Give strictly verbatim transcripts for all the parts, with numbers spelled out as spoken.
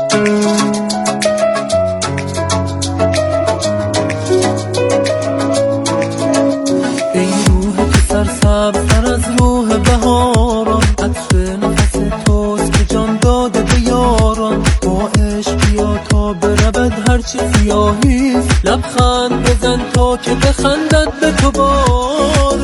سر از روح بهاران، عطر نفس توست که جان داده به یاران. با عشق بیا تا برود هرچی سیاهیست، لبخند بزن تا که بخندد به تو باران.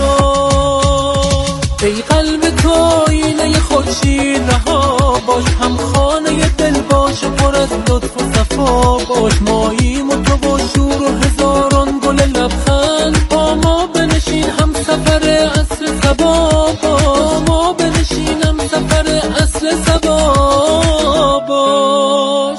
ای قلب تو آینه خورشید رها باش، هم خانه دل باش و پر از لطف و صفا باش. ماییم و تو با شور و هزاران گل لبخند، با ما بنشین هم سفر اصل سبا، با ما بنشین هم سفر اصل سبا باش.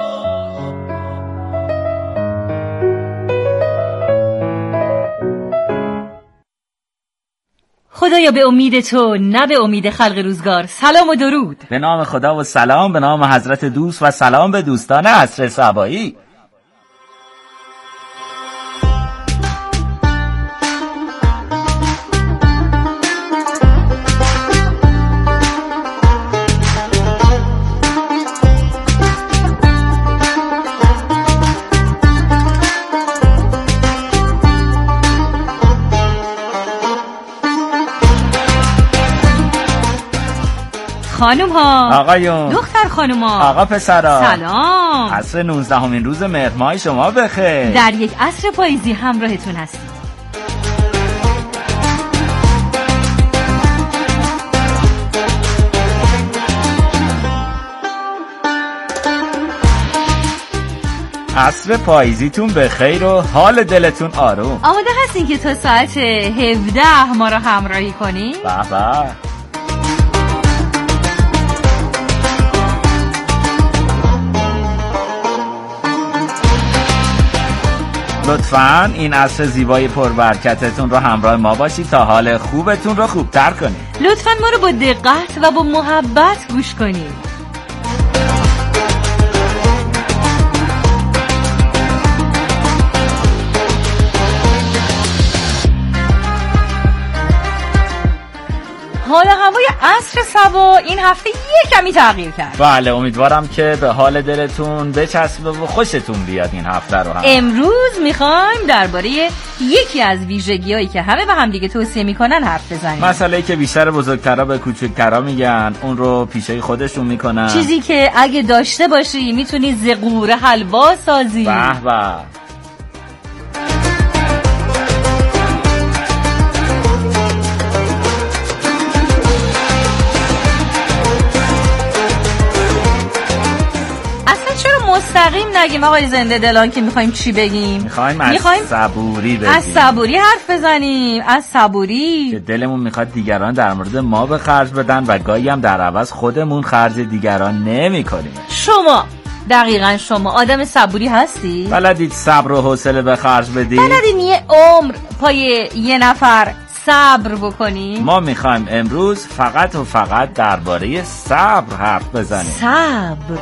خدایا به امید تو نه به امید خلق روزگار. سلام و درود. به نام خدا و سلام به نام حضرت دوست و سلام به دوستان عصر صبایی. خانوم ها، آقایون، دختر خانوم ها، آقا پسرا، سلام. عصر نوزدهمین روز مهر ماه شما بخیر. در یک عصر پاییزی همراهتون هستیم. عصر پاییزیتون بخیر و حال دلتون آروم. آماده هستین که تا ساعت هفده ما را همراهی کنیم؟ به به. لطفاً این عصر زیبای پربرکتتون رو همراه ما باشید تا حال خوبتون رو خوبتر کنید. لطفاً ما رو با دقت و با محبت گوش کنید. حال هوای عصر صبا این هفته یک کمی تغییر کرد. بله، امیدوارم که به حال دلتون بچسبه و خوشتون بیاد این هفته رو هم. امروز میخوایم درباره یکی از ویژگی‌هایی که همه به هم دیگه توصیه میکنن حرف بزنیم. مسئله‌ای که بیشتر بزرگترا به کوچکترا میگن، اون رو پیشه خودشون میکنن. چیزی که اگه داشته باشی میتونی زغور حلوا سازی. به به. مستقیم نگیم آقای زنده دلان که میخوایم چی بگیم. میخوایم از میخوایم صبوری بگیم. از صبوری حرف بزنیم. از صبوری که دلمون میخواد دیگران در مورد ما به خرج بدن و گاهی هم در عوض خودمون خرج دیگران نمی کنیم. شما دقیقاً شما آدم صبوری هستی؟ بلدید صبر و حوصله به خرج بدید؟ بلدید یه عمر پای یه نفر صبر بکنیم؟ ما میخوایم امروز فقط و فقط درباره صبر حرف بزنیم. صبر.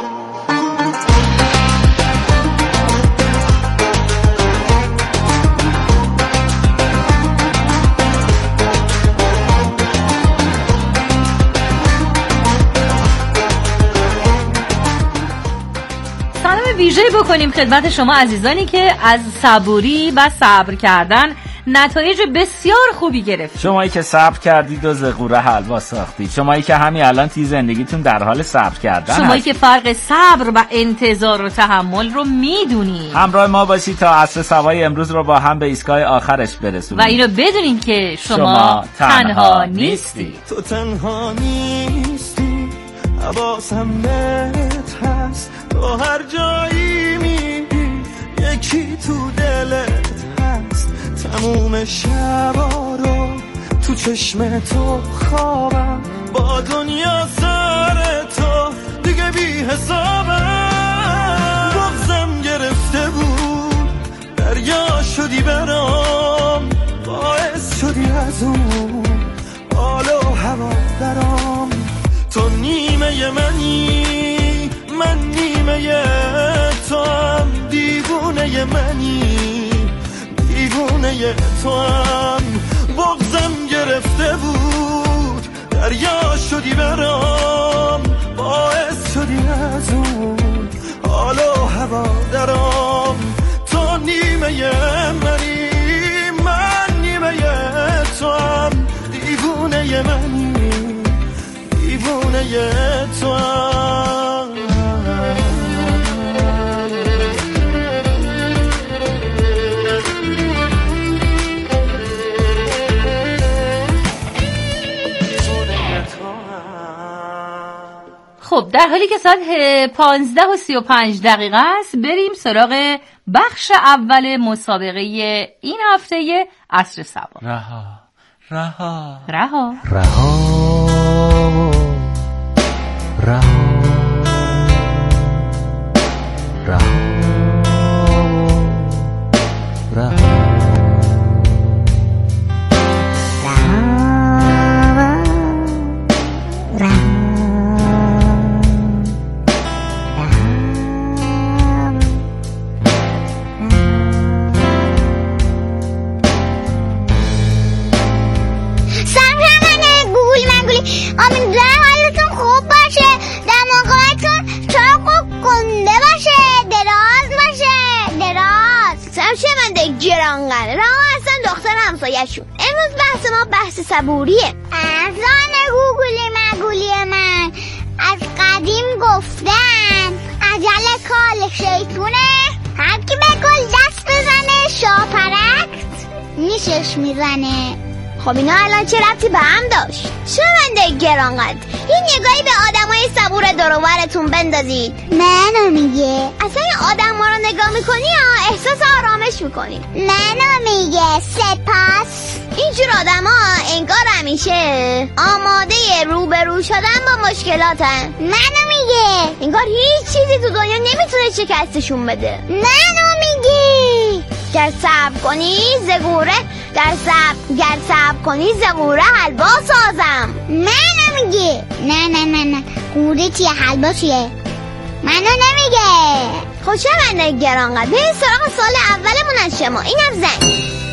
ویژه بکنیم خدمت شما عزیزانی که از صبوری و صبر کردن نتایج بسیار خوبی گرفتید. شمایی که صبر کردید و زغوره حلوا ساختید، شمایی که همین الان تی زندگیتون در حال صبر کردن، شمایی که فرق صبر و انتظار و تحمل رو میدونید. همراه ما باشید تا عصر صبای امروز رو با هم به ایستگاه آخرش برسونیم و اینو بدونیم که شما, شما تنها, تنها نیستی. تو تنها نیستی، حواسم بهت هست، تو هر جایی میری یکی تو دلت هست. تموم شبا رو تو چشم تو خوابم، با دنیا سر تو دیگه بی حسابم. بغضم گرفته بود دریا شدی برام، باعث شدی از اون حال و هوا برام. تو نیمه منی، من نیمه تو هم، دیوونه منی، دیوونه تو هم. بغضم گرفته بود دریا شدی برام، باعث شدی از اون حال و هوا درام، تو نیمه منی من نیمه تو هم، دیوونه منی دیوونه تو هم. خب در حالی که ساعت پانزده و سی و پنج دقیقه است، بریم سراغ بخش اول مسابقه این هفته عصر سبا. رها رها رها رها رها رها رها امیدوارم حالتون خوب باشه، دماغتون چاق و گنده باشه، دراز باشه، دراز. سرشونده گرانقدر رها هستن دختر همسایه‌شون. امروز بحث ما بحث صبوریه. ازان گوگلی مگولی من از قدیم گفتن عجل کال شیطونه، هر کی به گل دست بزنه شاپرکت نیشش میزنه. خب اینا الان چه ربطی به هم داشت؟ شنونده گرانقدر، این نگاهی به آدمای صبور دور و برتون بندازید. منو میگه اصلا این آدما رو نگاه میکنی ها احساس آرامش میکنی. منو میگه سپاس. اینجور آدما انگار همیشه آماده روبرو شدن با مشکلاتن. منو میگه انگار هیچ چیزی تو دنیا نمیتونه شکستشون بده. منو میگه گر صبر کنی زگوره در صبر گر صبر کنی زگوره حلوا سازم. منو میگه نه نه نه نه گوره چیه حلوا چیه؟ منو نمیگه. خوشبنده گرانقدر، بریم سراغ سال اولمون از شما. اینم زن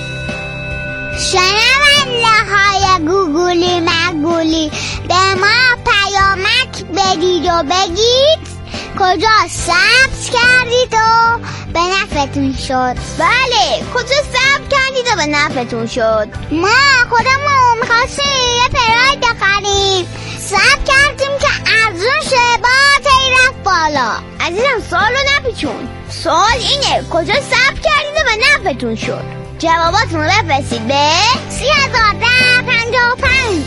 شنونده های گوگلی مگولی، به ما پیامک بدید و بگید کجا سبز کردید و به نفعتون شد. بله کجا سبز کردید و به نفعتون شد؟ ما خودمون میخواستیم یه پراید بخریم، سبز کردیم که ارزون شه با تی رفت بالا. عزیزم سوالو نپیچون، سوال اینه کجا سبز کردید و به نفعتون شد؟ جواباتون رو بفرستید به سی هزار ده پنجاه و پنج.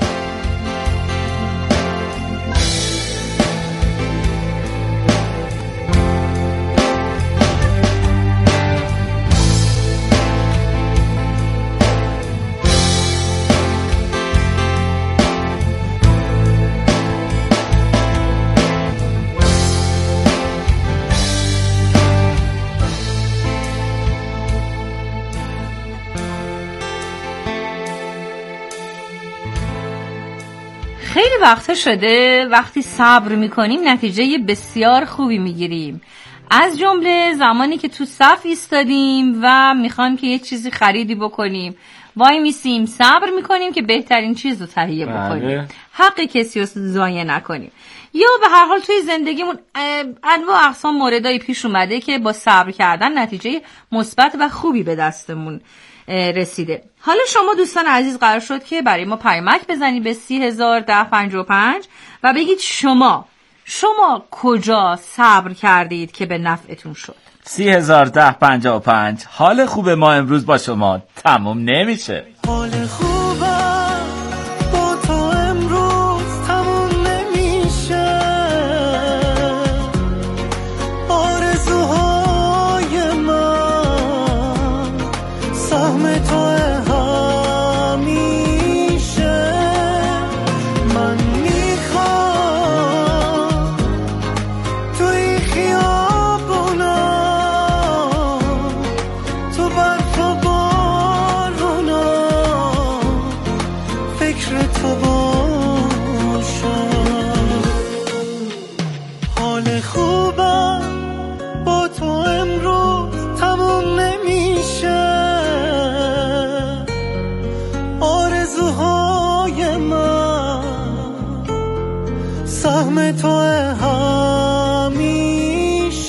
خیلی وقت شده وقتی صبر میکنیم نتیجه بسیار خوبی میگیریم، از جمله زمانی که تو صف ایستادیم و میخوایم که یه چیزی خریدی بکنیم، وای میسیم صبر میکنیم که بهترین چیز رو تهیه بکنیم، حق کسی رو ضایع نکنیم. یا به هر حال توی زندگیمون انواع اقسام موردایی پیش اومده که با صبر کردن نتیجه مثبت و خوبی به دستمون رسیده. حالا شما دوستان عزیز قرار شد که برای ما پیامک بزنید به سی هزار ده پنجاه و پنج و بگید شما شما کجا صبر کردید که به نفعتون شد. سی هزار ده پنجاه و پنج. حال خوب ما امروز با شما تموم نمیشه. حال خوبم با تو امروز تموم نمیشه، آرزوهای من سهم تو همیشه. من میخوام توی خیابونا تو برف و بارونا فکر تو باشم. حال خوبم با تو امروز تموم نمیشه، آرزوهای من سهم تو همیشه.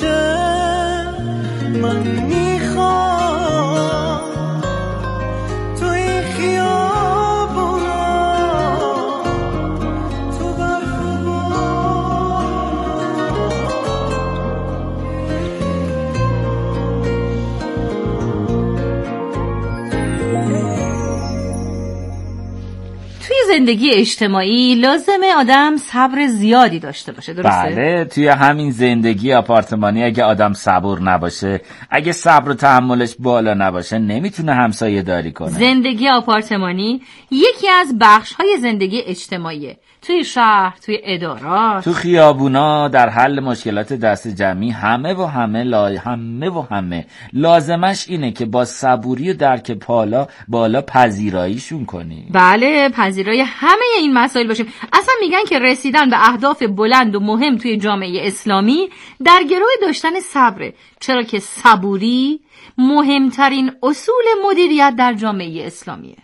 زندگی اجتماعی لازمه آدم صبر زیادی داشته باشه، درسته؟ بله، توی همین زندگی آپارتمانی اگه آدم صبور نباشه، اگه صبر و تحملش بالا نباشه، نمیتونه همسایه داری کنه. زندگی آپارتمانی یکی از بخش‌های زندگی اجتماعیه، توی شهر، توی ادارات، تو خیابونا، در حل مشکلات دست جمعی، همه و همه لا... همه و همه لازمش اینه که با صبوری و درک پالا بالا پذیراییشون کنی. بله، پذیرای همه این مسائل باشیم. اصلا میگن که رسیدن به اهداف بلند و مهم توی جامعه اسلامی در گروه داشتن صبره، چرا که صبوری مهمترین اصول مدیریت در جامعه اسلامیه.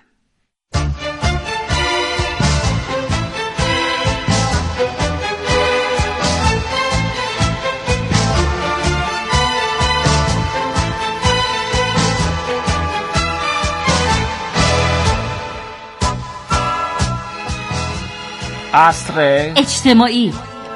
عصر اجتماعی.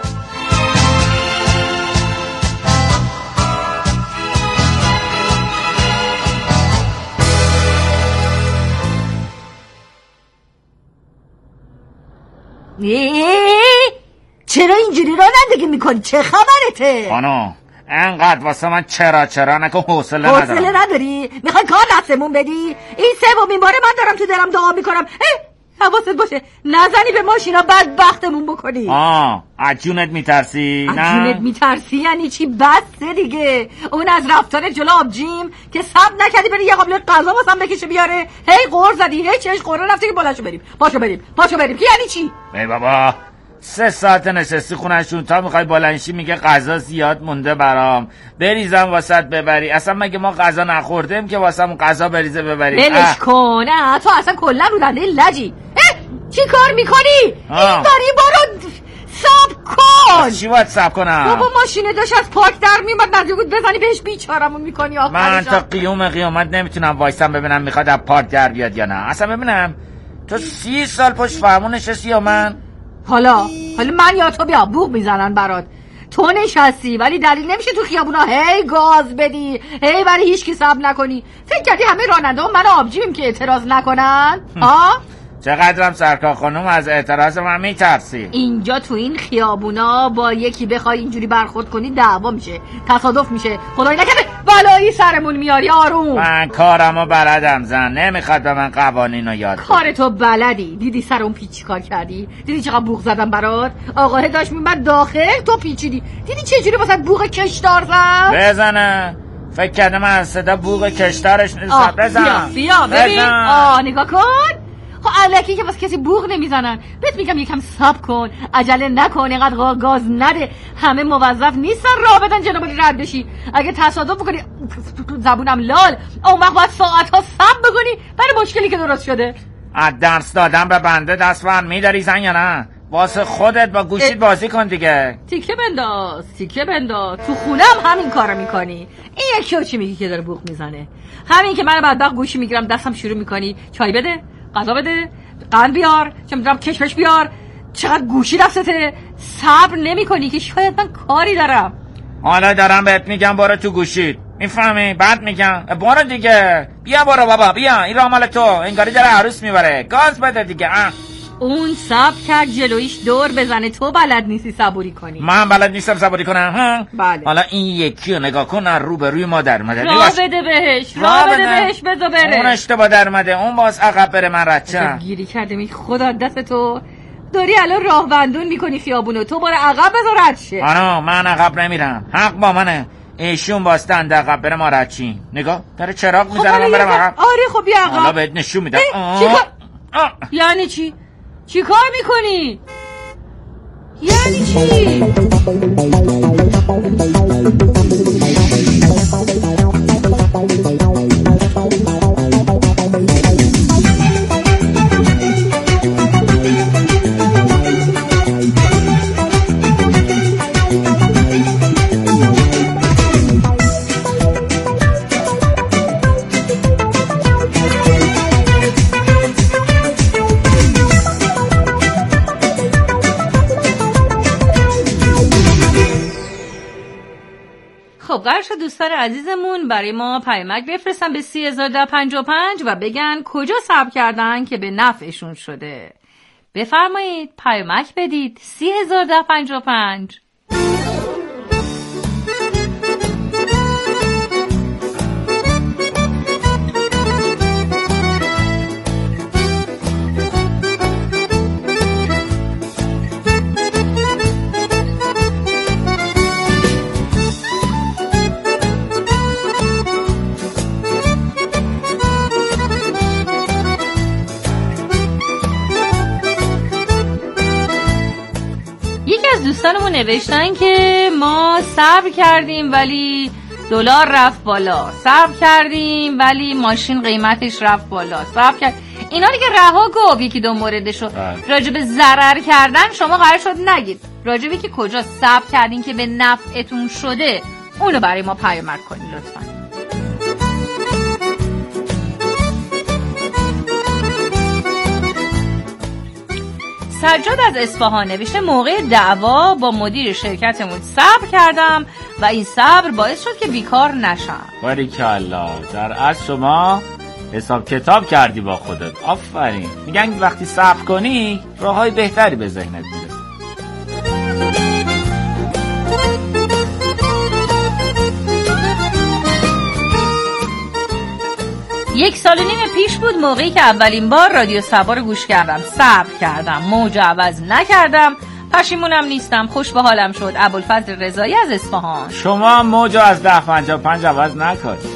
چرا اینجوری رانندگی میکنی؟ چه خبرته؟ خانم انقدر واسه من چرا چرا نکن، حوصله ندارم. حوصله نداری؟ میخوای کار دستمون بدی؟ این سومین باره من دارم تو دلم دعا میکنم حواست باشه نزنی به ماشینا بدبختمون بکنی. آه عجونت میترسی؟ نه عجونت میترسی یعنی چی؟ بسه دیگه. اون از رفتار جلو آبجیم که صبر نکردی بری یه قابلت غذا واسم بکشه بیاره، هی قور زدی، هی چش قوره رفتی که بلاشو بریم پاشو بریم پاشو بریم که یعنی چی؟ ای بابا سه ساعت نشستی خونشون تا میخوای بلنشی میگه غذا زیاد مونده برام بریزم واسط ببری. اصلا مگه ما غذا نخوردیم که واسمون غذا بریزه ببری؟ ولش کن. نه تو اصلا کلا روننده لجی. چی کار میکنی؟ این داری برو ساب کن. چی باید ساب کنم؟ بابا ماشینه داشت از پارک در میومد نزدیک بود بزنی بهش بیچارمون میکنی آخرش. من تا قیوم قیامت نمیتونم وایسم ببینم میخواد از پارک در بیاد یا نه. اصلا ببینم تو سی سال پشت فرمون نشستی یا من؟ حالا حالا من یا تو بیا بوق میزنن برات. تو نشستی ولی دلیل نمیشه تو خیابونا هی گاز بدی، هی برای هیچ کی صبر نکنی. فکر کردی همه راننده ها من آبجیم که اعتراض نکنن؟ ها؟ چقدرم سرکار خانم از اعتراض من میترسی. اینجا تو این خیابونا با یکی بخوای اینجوری برخورد کنی دعوا میشه، تصادف میشه، خدای نکنه بلایی سرمون میاری. آروم. من کارمو بلدم زن، نمیخواد به من قوانینو یاد بدی. کار تو بلدی. دیدی سر اون پیچ چیکار کردی؟ دیدی چقدر بوق زدم برات؟ آقاه داشت میومد داخل تو پیچیدی. دیدی چجوری واسه بوق کشدار زد؟ بزنه. فکر کردم من از صدا بوق کشدارش نیست. بزن. بیا بیا ببین. آه نگاه کن. خب الکی که واسه کسی بوق نمیزنن. بهت میگم یکم صبر کن، عجله نکن، اینقدر گاز نده. همه موظف نیستن راه بدن جنابالی رد بشی. اگه تصادف بکنی زبونم لال، اون وقت باید ساعت‌ها صبر بکنی برای مشکلی که درست شده. از درس دادن به بنده دست بر میداری زن یا نه؟ واسه خودت با گوشیت بازی کن دیگه. تیکه بنداز تیکه بنداز. تو خونم همین کارو میکنی. این یکی چی میگی که داره بوق میزنه؟ همین که من بدبخت گوشی میگیرم دستم شروع میکنی چای بده، غذا بده، قند بیار، چه میدونم کشمش بیار. چقدر گوشی دستته، صبر نمی کنی که شاید من کاری دارم. حالا دارم بهت میگم برو تو گوشید، میفهمی؟ بعد میگم برو دیگه، بیا برو بابا بیا، این راه مال تو، انگاری داره عروس میبره، گاز بده دیگه. اه. اون صبر کرد جلویش دور بزنه، تو بلد نیستی صبوری کنی. من بلد نیستم صبوری کنم ها؟ بله. حالا این یکی رو نگاه کن، رو به روی ما در اومده. راه بده بهش، راه بده بهش، بذار بره. اون اشتباه در اومده، اون باز عقب بره، من رد شم. گیری کرده می خدا دست تو. داری الان راه بندون میکنی خیابونو، تو برو عقب بذار رد شه. آنو من عقب نمیرم، حق با منه. ایشون باستند عقب بره، ما رد چیم. نگاه داره چراغ میزنه من برم عقب. آره خب بیا عقب. حالا بهت نشون میدم. یعنی چی؟ چی کار میکنی؟ یعنی چی؟ خب قرار شد دوستان عزیزمون برای ما پیامک بفرستن به سی هزار و پنجاه و پنج و بگن کجا صبر کردن که به نفعشون شده. بفرمایید پیامک بدید. سی هزار ده پنجاه و پنج. دوستانمون نوشتن که ما صبر کردیم ولی دلار رفت بالا، صبر کردیم ولی ماشین قیمتش رفت بالا، صبر کرد. اینا دیگه رها گفت یکی دو موردشو. راجب ضرر کردن شما قرار شد نگید، راجبی که کجا صبر کردین که به نفعتون شده اونو برای ما پیامک کنید لطفا. سجاد از اصفهان نوشته موقع دعوا با مدیر شرکتمون صبر کردم و این صبر باعث شد که بیکار نشم. باریکالله، در اصل شما حساب کتاب کردی با خودت. آفرین. میگن وقتی صبر کنی راههای بهتری به ذهنت میرسه. یک سال و نیم پیش بود موقعی که اولین بار رادیو سبا رو گوش کردم. صبر کردم، موج عوض نکردم، پشیمونم نیستم، خوش به حالم شد. ابوالفضل رضایی از اصفهان. شما موج از ده پنجاه و پنج عوض نکنید.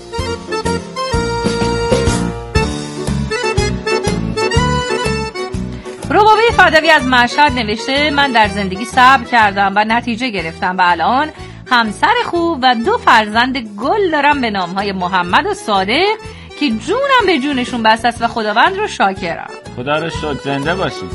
ربابه فدوی از مشهد نوشته من در زندگی صبر کردم و نتیجه گرفتم و الان همسر خوب و دو فرزند گل دارم به نامهای محمد و صادق که جونم به جونشون بسته است و خداوند رو شاکرم. خدا رو شکر. زنده باشید.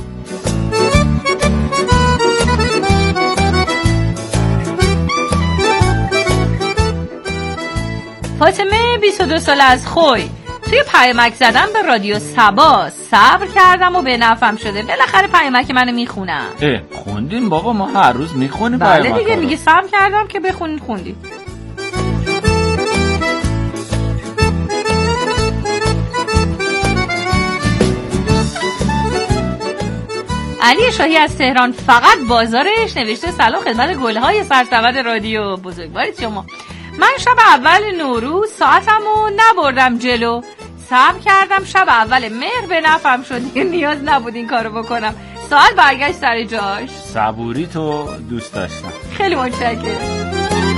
فاطمه بیست و دو ساله از خوی توی پیامک زدم به رادیو سبا صبر کردم و به نفعم شده. بالاخره پیامک منو میخونم. اه خوندین بابا، ما هر روز میخونیم بله پیامک. دیگه میگه صبر کردم که بخونید خوندید. علی شاهی از تهران فقط بازارش نوشته سلام خدمت گلهای سرسبد رادیو. بزرگوارید شما. من شب اول نوروز ساعتمو نبردم جلو، صبر کردم شب اول مهر به نفعم شد، نیاز نبود این کارو بکنم، ساعت برگشت سر جاش. صبوری تو دوست داشتم. خیلی متشکرم.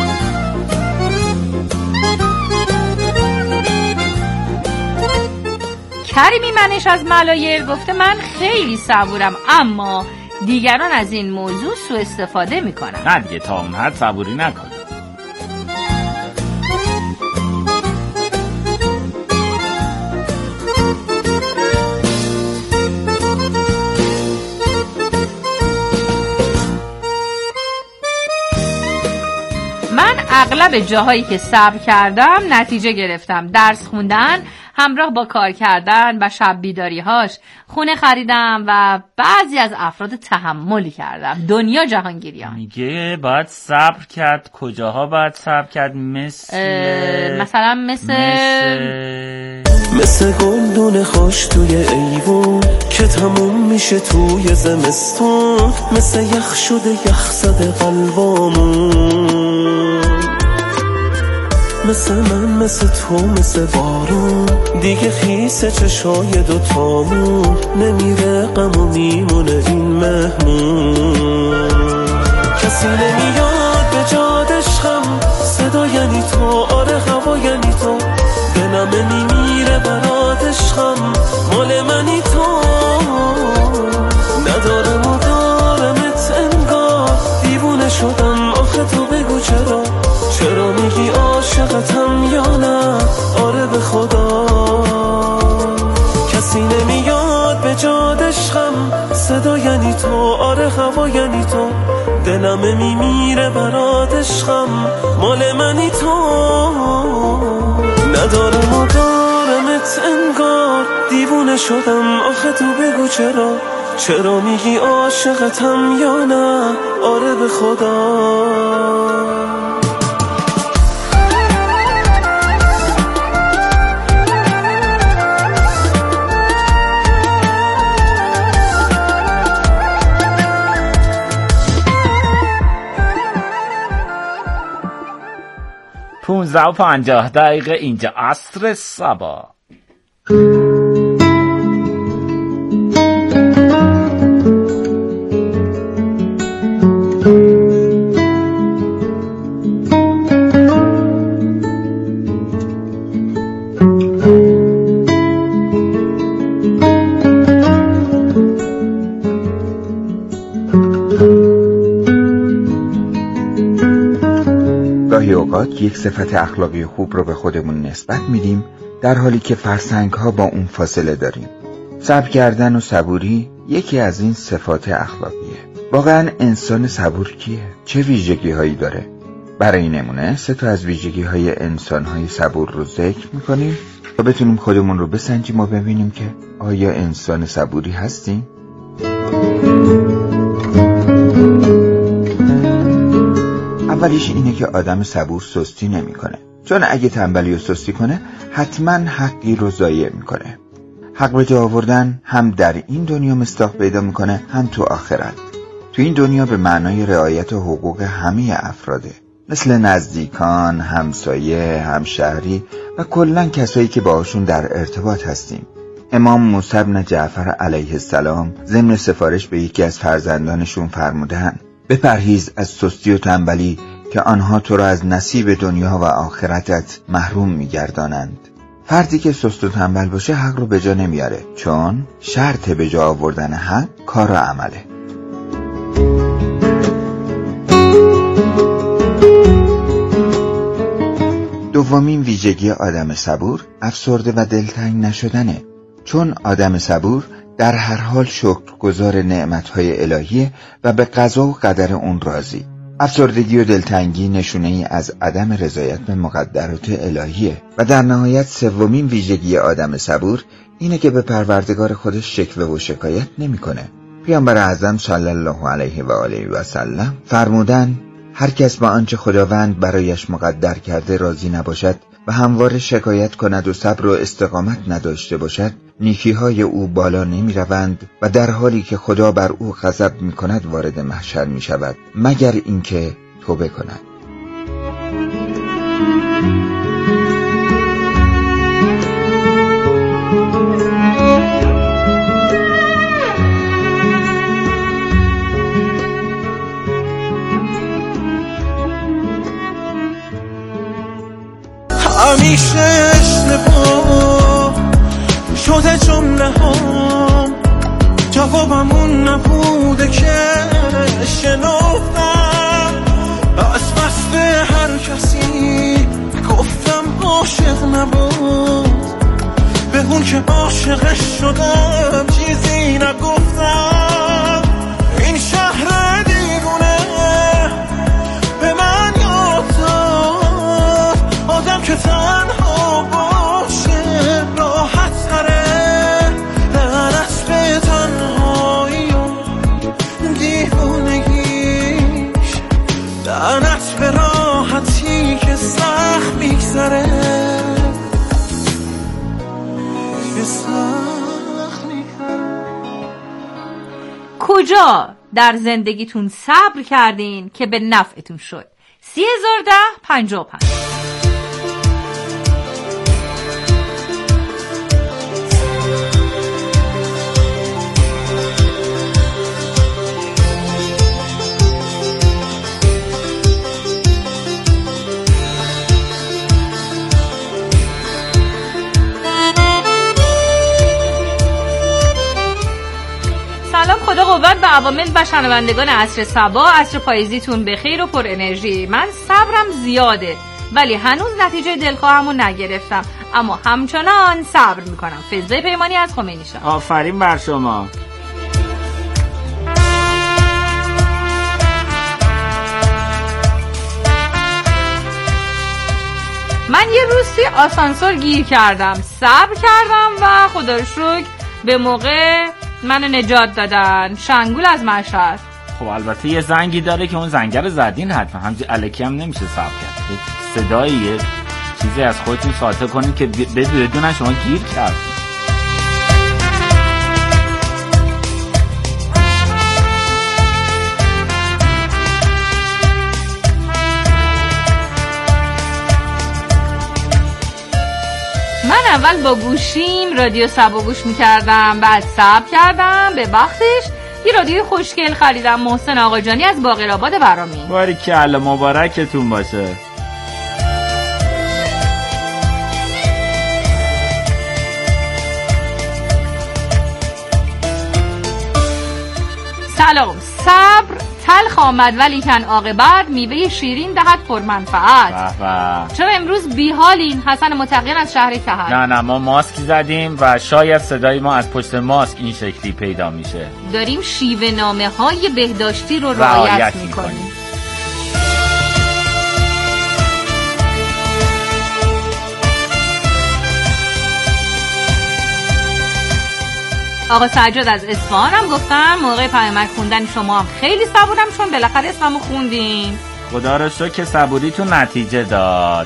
کریمی منش از ملایر گفته من خیلی صبورم اما دیگران از این موضوع سوء استفاده میکنن. نه دیگه تا اون حد صبوری نکن. من اغلب جاهایی که صبر کردم نتیجه گرفتم. درس خوندن همراه با کار کردن و شب بیداری هاش، خونه خریدم و بعضی از افراد تحملی کردم. دنیا جهانگیریان میگه باید صبر کرد. کجاها باید صبر کرد؟ مثل مثلا مثل مثل مثل گلدون خوش توی ایوون که تموم میشه توی زمستون، مثل یخ شده یخ زده قلبامون، مثل من مثل تو مثل بارون دیگه خیسه چشای دوتامون، نمیره غم و میمونه این مهمون. کسی نمیاد به جاد عشقم، صدا یعنی تو، آره هوا یعنی تو، دلم میمیره برات عشقم، مال منی تو، ندارم و دارمت انگار، دیوونه شدم آخه تو بگو چرا، چرا میگی عاشقتم یا نه، آره به خدا. کسی نمیاد به جاد عشقم، صدا یعنی تو، آره هوا یعنی تو، دلم میمیره برات عشقم، مال منی تو، ندارم و دارمت انگار، دیوونه شدم آخه تو بگو چرا، چرا میگی عاشقتم یا نه، آره به خدا. پونزده و پنجاه دقیقه اینجا عصر صبا. گاهی اوقات یک صفت اخلاقی خوب رو به خودمون نسبت میدیم در حالی که فرسنگ ها با اون فاصله داریم. صبر کردن و صبوری یکی از این صفات اخلاقیه. واقعا انسان صبور کیه؟ چه ویژگی هایی داره؟ برای نمونه سه تا از ویژگی های انسان های صبور رو ذکر میکنیم تا بتونیم خودمون رو بسنجیم و ببینیم که آیا انسان صبوری هستیم؟ اولیش اینه که آدم صبور سستی نمیکنه، چون اگه تنبلی و سستی کنه حتما حقی رو ضایع میکنه. حق به جا آوردن هم در این دنیا مصداق پیدا میکنه هم تو آخرت. تو این دنیا به معنای رعایت حقوق همه افراده، مثل نزدیکان، همسایه، همشهری و کلاً کسایی که باهاشون در ارتباط هستیم. امام موسی بن جعفر علیه السلام ضمن سفارش به یکی از فرزندانشون فرمودن بپرهیز از سستی و تنبلی که آنها تو را از نصیب دنیا و آخرتت محروم می‌گردانند. فردی که سست و تنبل باشه حق رو به جا نمیاره، چون شرط به جا آوردن حق کار و عمله. دومین ویژگی آدم صبور افسرده و دلتنگ نشدنه، چون آدم صبور در هر حال شکرگزار نعمت‌های الهیه و به قضا و قدر اون راضی. افسردگی و دلتنگی نشونه ای از عدم رضایت به مقدرات الهیه. و در نهایت سومین ویژگی آدم صبور اینه که به پروردگار خودش شکوه و شکایت نمی‌کنه. پیامبر اعظم صلی الله علیه و آله و سلم فرمودن هر کس با آنچه خداوند برایش مقدر کرده راضی نباشد و همواره شکایت کند و صبر و استقامت نداشته باشد، نیکی‌های او بالا نمی‌روند و در حالی که خدا بر او غضب می‌کند وارد محشر می‌شود، مگر اینکه توبه کند. همیشه اشتباه شده جمله هم، جوابم اون نبوده که شنفتم. از بس به هر کسی گفتم عاشق نبود، به اون که عاشقش شدم چیزی نگفتم. این شهر دیوونه به من یاد داد آدم که تنها باشه راحت تره. لعنت به تنهایی و دیوونگیش، لعنت به راحتی که سخت میگذره، که سخت میگذره. کجا در زندگیتون صبر کردین که به نفعتون شد؟ سی هزار ده پنجاه و پنج. سلام، خدا قوت به عوامل و شنوندگان عصر صبا. عصر پاییزیتون بخیر و پر انرژی. من صبرم زیاده ولی هنوز نتیجه دلخواهمو نگرفتم، اما همچنان صبر میکنم. فضای پیمانی از خمینی شاه. آفرین بر شما. من یه روز توی آسانسور گیر کردم، صبر کردم و خدا رو شکر به موقع منو نجات دادن. شنگول از مشهد. خب البته یه زنگی داره که اون زنگ رو زدین حتما، همچه الکی هم نمیشه صبر کرد. صدایی یه چیزی از خودتون ساطع کنید که بدونن شما گیر کردید. اول با گوشیم رادیو سبا گوش میکردم، بعد صبر کردم به وقتش یه رادیو خوشگل خریدم. محسن آقاجانی از باقرآباد برامی. باریکلا، مبارکتون باشه. سلام. صبر تلخ آمد ولیکن عاقبت میوه شیرین دهد پرمنفعت. چرا امروز بیحالین؟ حسن متقیان از شهر کهر. نه نه، ما ماسک زدیم و شاید صدای ما از پشت ماسک این شکلی پیدا میشه. داریم شیوه نامه های بهداشتی رو رعایت میکنیم. آقا سجاد از اصفهان هم گفتن موقع پیامک خوندن شما هم خیلی صبورم چون بالاخره اسممو خوندین. خدا رو شکر که صبوریتون نتیجه داد.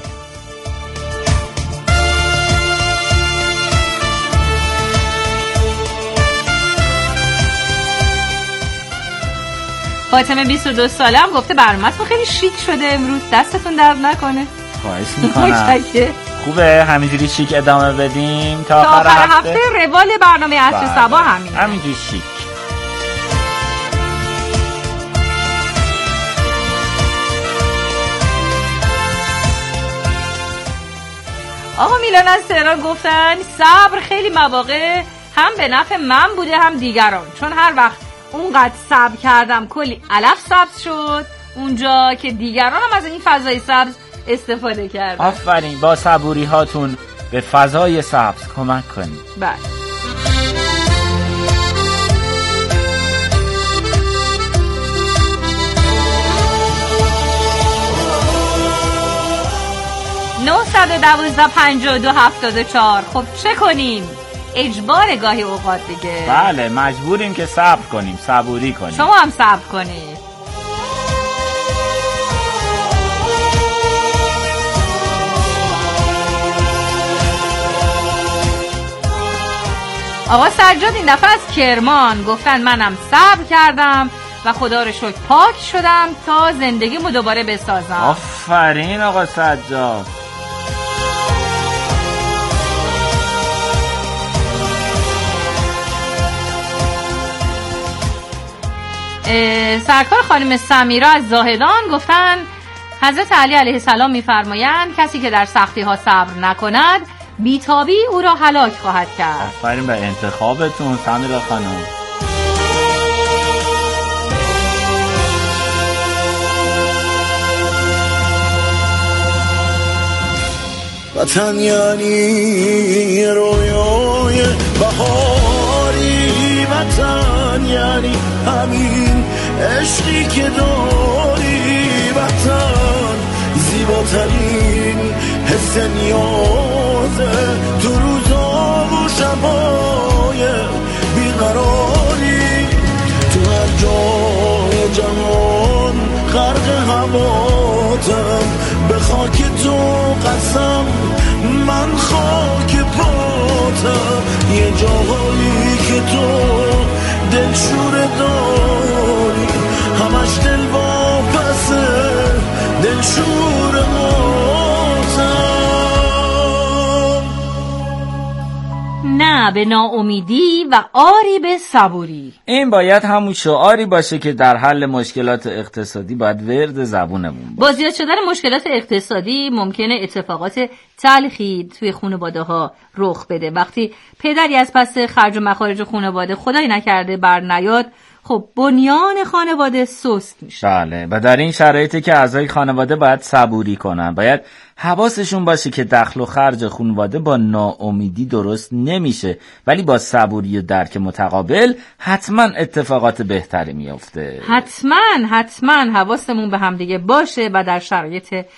فاطمه بیست و دو ساله هم گفته برنامه‌تون خیلی شیک شده امروز، دستتون درد نکنه. خواهش میکنم. خوبه همینجوری شیک ادامه بدیم تا آخر هفته. هفته روال برنامه عصر صبا همین همینجوری شیک. آقا میلان از تهران گفتن صبر خیلی مواقع هم به نفع من بوده هم دیگران، چون هر وقت اونقدر صبر کردم کلی علف سبز شد اونجا که دیگران هم از این فضای سبز استفاده کردن. آفرین، با صبوری هاتون به فضای سبز کمک کنید. بله. نه دوازده پنجاه و دو هفتاد و چهار. خب چه کنیم؟ اجبار گاهی اوقات دیگه. بله مجبوریم که صبر کنیم، صبوری کنیم. شما هم صبر کنید. آقا سجاد این دفعه از کرمان گفتن منم صبر کردم و خدا رو شکر پاک شدم تا زندگیمو دوباره بسازم. آفرین آقا سجاد. سرکار خانم سمیرا از زاهدان گفتن حضرت علی علیه السلام میفرمایند کسی که در سختی ها صبر نکند بیتابی او را هلاک خواهد کرد. آفرین به انتخابتون سمیرا خانم. وطن یعنی رویای بهاری، وطن یعنی همین عشقی که داری، وطن زیباترین حس نیازه تو روزا و شبای بیقراری، تو هر جای جهان غرق هواتم، به خاک تو قسم من خاک پاتم، یه جاهایی که تو دلشور داری، همش دل واپسه دلشور ماتم. نه به ناامیدی و آری به صبوری. این باید همون شعاری باشه که در حل مشکلات اقتصادی باید ورد زبونمون باشه. با زیاد شدن مشکلات اقتصادی ممکنه اتفاقات تلخی توی خانواده ها رخ بده. وقتی پدری از پس خرج و مخارج خانواده خدای نکرده بر نیاد، خب بنیان خانواده سست میشه. بله، و در این شرایطی که اعضای خانواده باید صبوری کنن، باید حواسشون باشه که دخل و خرج خانواده با ناامیدی درست نمیشه، ولی با صبوری و درک متقابل حتما اتفاقات بهتری میفته. حتما حتما حواسمون به هم دیگه باشه و در شرایط